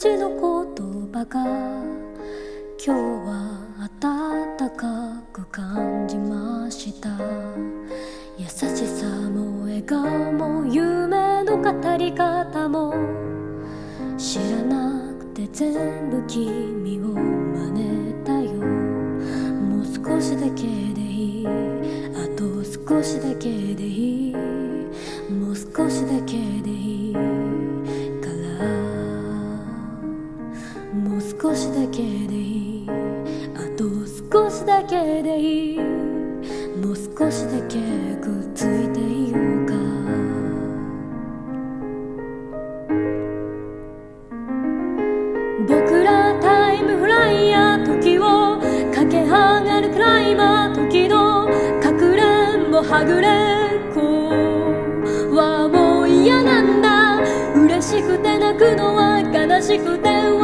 ちの言葉が今日は暖かく感じました。優しさも笑顔も夢の語り方も知らなくて全部君を真似たよ。もう少しだけでいい、あと少しだけでいい、もう少しだけでいいから、もう少しだけでいい、あと少しだけでいい、もう少しだけくっついていようか。僕らタイムフライヤー、時を駆け上がるクライマー、時のかくれんぼはぐれっこはもう嫌なんだ。嬉しくて泣くのは悲しくて